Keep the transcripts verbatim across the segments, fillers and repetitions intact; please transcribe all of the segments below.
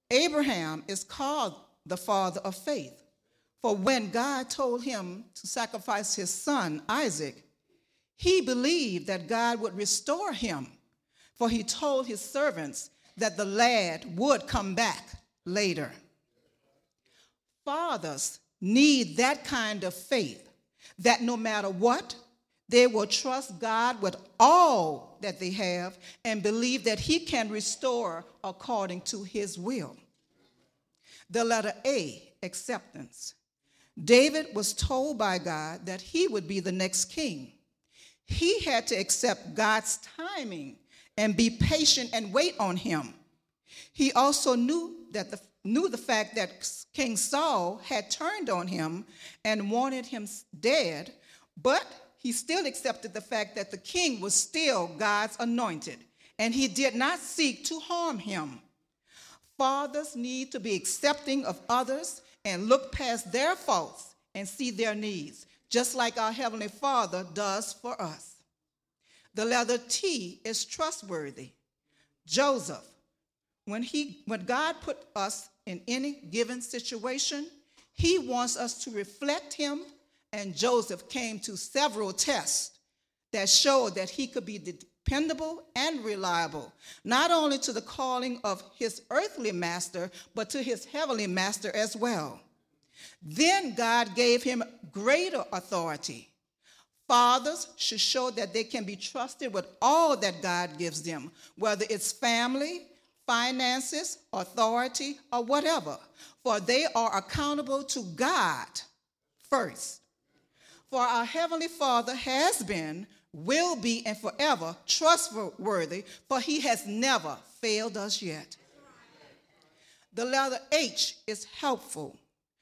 Abraham is called the father of faith. For when God told him to sacrifice his son, Isaac, he believed that God would restore him, for he told his servants that the lad would come back later. Fathers need that kind of faith, that no matter what, they will trust God with all that they have and believe that he can restore according to his will. The letter A, acceptance. David was told by God that he would be the next king. He had to accept God's timing and be patient and wait on him. He also knew that the knew the fact that King Saul had turned on him and wanted him dead, but he still accepted the fact that the king was still God's anointed, and he did not seek to harm him. Fathers need to be accepting of others and look past their faults and see their needs, just like our Heavenly Father does for us. The letter T is trustworthy. Joseph, when he, when God put us in any given situation, he wants us to reflect him, and Joseph came to several tests that showed that he could be dependable and reliable, not only to the calling of his earthly master, but to his heavenly master as well. Then God gave him greater authority. Fathers should show that they can be trusted with all that God gives them, whether it's family, finances, authority, or whatever, for they are accountable to God first. For our Heavenly Father has been, will be, and forever trustworthy, for he has never failed us yet. The letter H is helpful.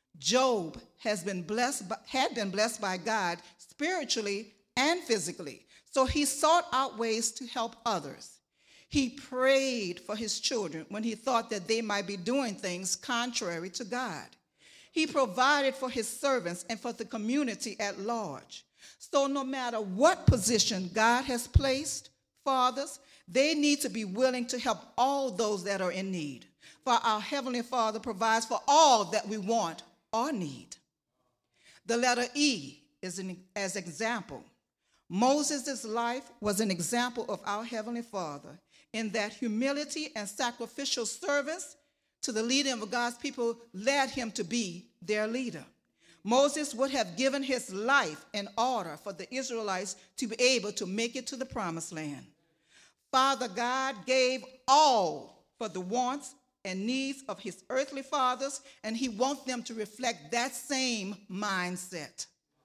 Job has been blessed, by, had been blessed by God spiritually and physically, so he sought out ways to help others. He prayed for his children when he thought that they might be doing things contrary to God. He provided for his servants and for the community at large. So no matter what position God has placed, fathers, they need to be willing to help all those that are in need. For our Heavenly Father provides for all that we want or need. The letter E is an as example. Moses' life was an example of our Heavenly Father in that humility and sacrificial service to the leading of God's people led him to be their leader. Moses would have given his life in order for the Israelites to be able to make it to the promised land. Father God gave all for the wants and needs of his earthly fathers, and he wants them to reflect that same mindset.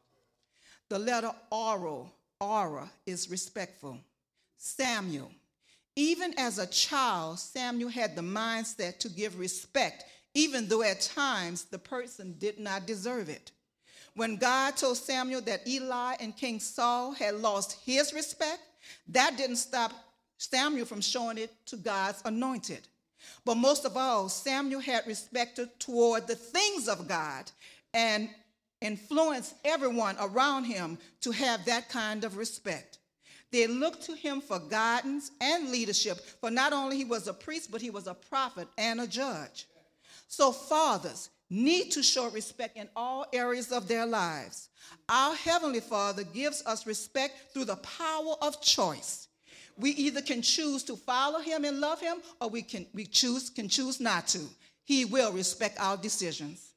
The letter oral, aura, is respectful. Samuel. Even as a child, Samuel had the mindset to give respect, even though at times the person did not deserve it. When God told Samuel that Eli and King Saul had lost his respect, that didn't stop Samuel from showing it to God's anointed. But most of all, Samuel had respect toward the things of God and influenced everyone around him to have that kind of respect. They looked to him for guidance and leadership, for not only he was a priest, but he was a prophet and a judge. So fathers need to show respect in all areas of their lives. Our Heavenly Father gives us respect through the power of choice. We either can choose to follow him and love him, or we can we choose can choose not to. He will respect our decisions.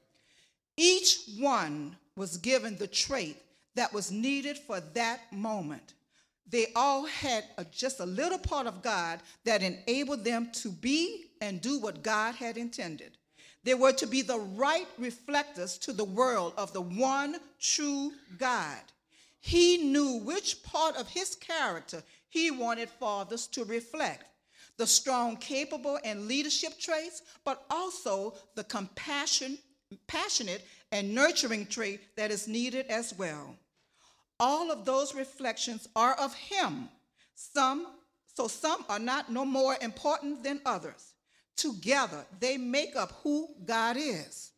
Each one was given the trait that was needed for that moment. They all had a, just a little part of God that enabled them to be and do what God had intended. They were to be the right reflectors to the world of the one true God. He knew which part of his character he wanted fathers to reflect. The strong, capable, and leadership traits, but also the compassion, passionate, and nurturing trait that is needed as well. All of those reflections are of him. Some, so some are not no more important than others. Together, they make up who God is.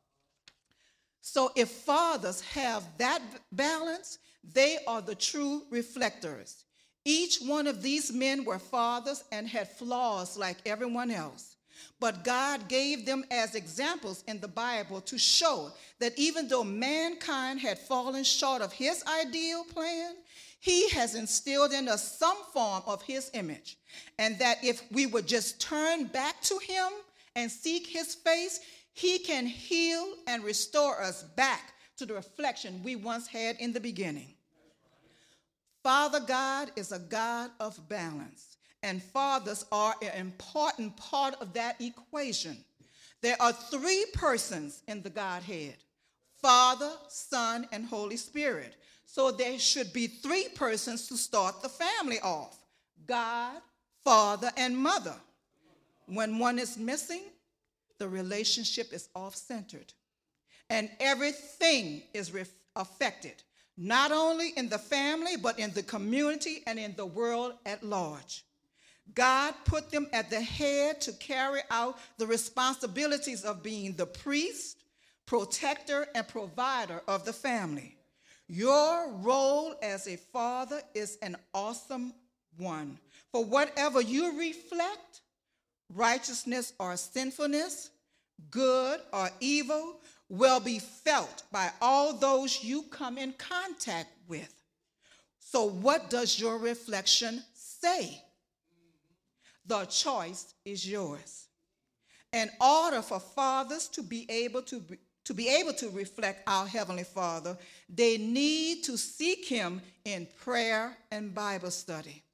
So if fathers have that balance, they are the true reflectors. Each one of these men were fathers and had flaws like everyone else. But God gave them as examples in the Bible to show that even though mankind had fallen short of his ideal plan, he has instilled in us some form of his image. And that if we would just turn back to him and seek his face, he can heal and restore us back to the reflection we once had in the beginning. Father God is a God of balance. And fathers are an important part of that equation. There are three persons in the Godhead: Father, Son, and Holy Spirit. So there should be three persons to start the family off: God, Father, and Mother. When one is missing, the relationship is off-centered, and everything is ref- affected, not only in the family, but in the community and in the world at large. God put them at the head to carry out the responsibilities of being the priest, protector, and provider of the family. Your role as a father is an awesome one. For whatever you reflect, righteousness or sinfulness, good or evil, will be felt by all those you come in contact with. So what does your reflection say? The choice is yours. In order for fathers to be able to be, to be able to reflect our Heavenly Father, they need to seek him in prayer and Bible study.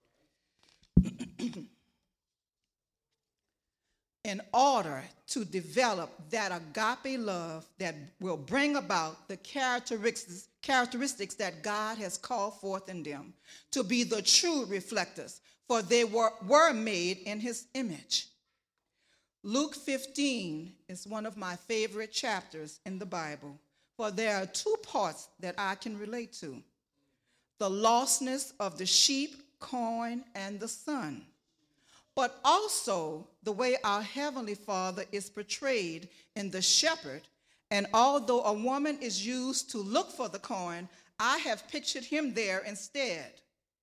In order to develop that agape love that will bring about the characteristics, characteristics that God has called forth in them, to be the true reflectors, for they were, were made in his image. Luke fifteen is one of my favorite chapters in the Bible, for there are two parts that I can relate to: the lostness of the sheep, coin, and the son, but also the way our Heavenly Father is portrayed in the shepherd. And although a woman is used to look for the coin, I have pictured him there instead.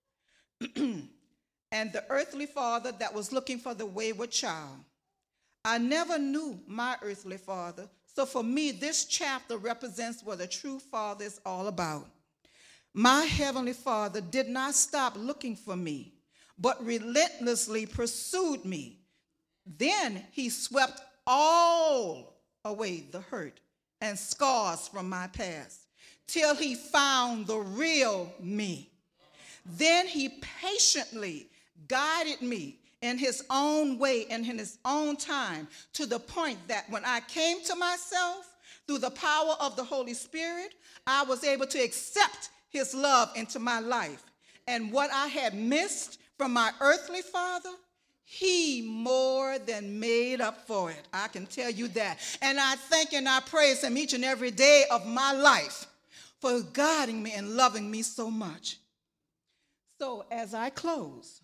And the earthly father that was looking for the wayward child. I never knew my earthly father, so for me, this chapter represents what a true father is all about. My Heavenly Father did not stop looking for me, but relentlessly pursued me. Then he swept all away the hurt and scars from my past, till he found the real me. Then he patiently guided me in his own way and in his own time, to the point that when I came to myself through the power of the Holy Spirit, I was able to accept his love into my life. And what I had missed from my earthly father, he more than made up for it. I can tell you that. And I thank and I praise him each and every day of my life for guiding me and loving me so much. So as I close,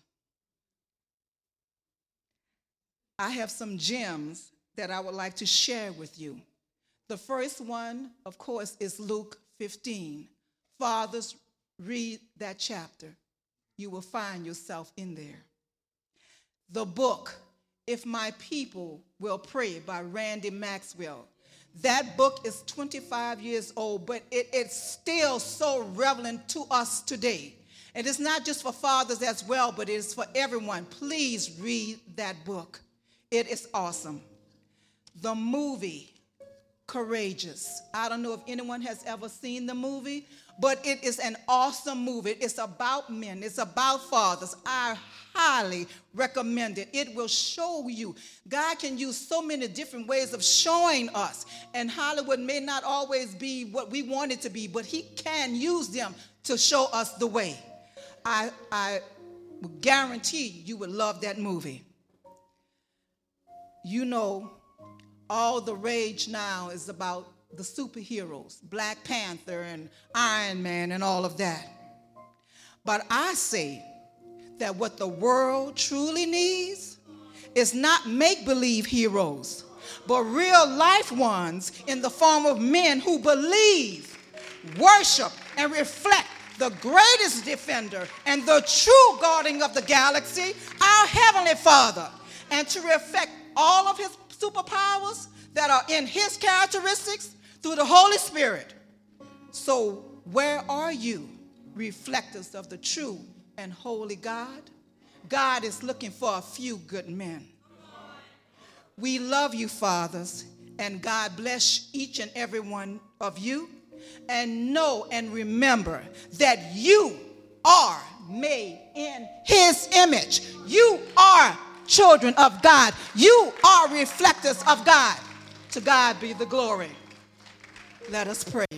I have some gems that I would like to share with you. The first one, of course, is Luke fifteen. Fathers, read that chapter. You will find yourself in there. The book, If My People Will Pray, by Randy Maxwell. That book is twenty-five years old, but it, it's still so relevant to us today. And it's not just for fathers as well, but it is for everyone. Please read that book. It is awesome. The movie, Courageous. I don't know if anyone has ever seen the movie, but it is an awesome movie. It's about men. It's about fathers. I highly recommend it. It will show you. God can use so many different ways of showing us. And Hollywood may not always be what we want it to be, but he can use them to show us the way. I, I guarantee you would love that movie. You know, all the rage now is about the superheroes, Black Panther and Iron Man and all of that. But I say that what the world truly needs is not make-believe heroes, but real-life ones in the form of men who believe, worship, and reflect the greatest defender and the true guardian of the galaxy, our Heavenly Father. and to reflect all of his superpowers that are in his characteristics through the Holy Spirit. So where are you, reflectors of the true and holy God? God is looking for a few good men. We love you, fathers, and God bless each and every one of you. And know and remember that you are made in his image. You are children of God. You are reflectors of God. To God be the glory. Let us pray.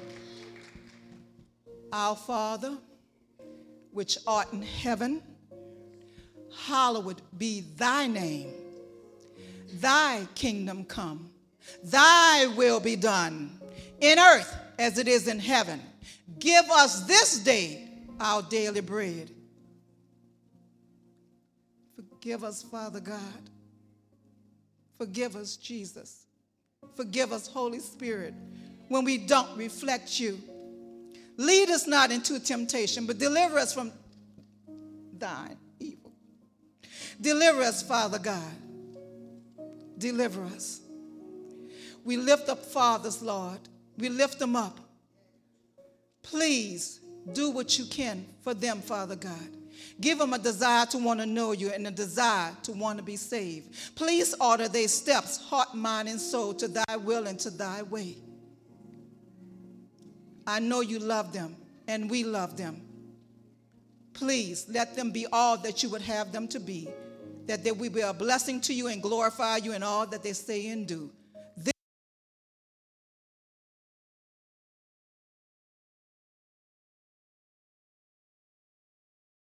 Our Father, which art in heaven, hallowed be thy name. Thy kingdom come. Thy will be done in earth as it is in heaven. Give us this day our daily bread. Forgive us, Father God. Forgive us, Jesus. Forgive us, Holy Spirit, when we don't reflect you. Lead us not into temptation, but deliver us from thine evil. Deliver us, Father God. Deliver us. We lift up fathers, Lord. We lift them up. Please do what you can for them, Father God. Give them a desire to want to know you and a desire to want to be saved. Please order their steps, heart, mind, and soul, to thy will and to thy way. I know you love them, and we love them. Please let them be all that you would have them to be, that they will be a blessing to you and glorify you in all that they say and do.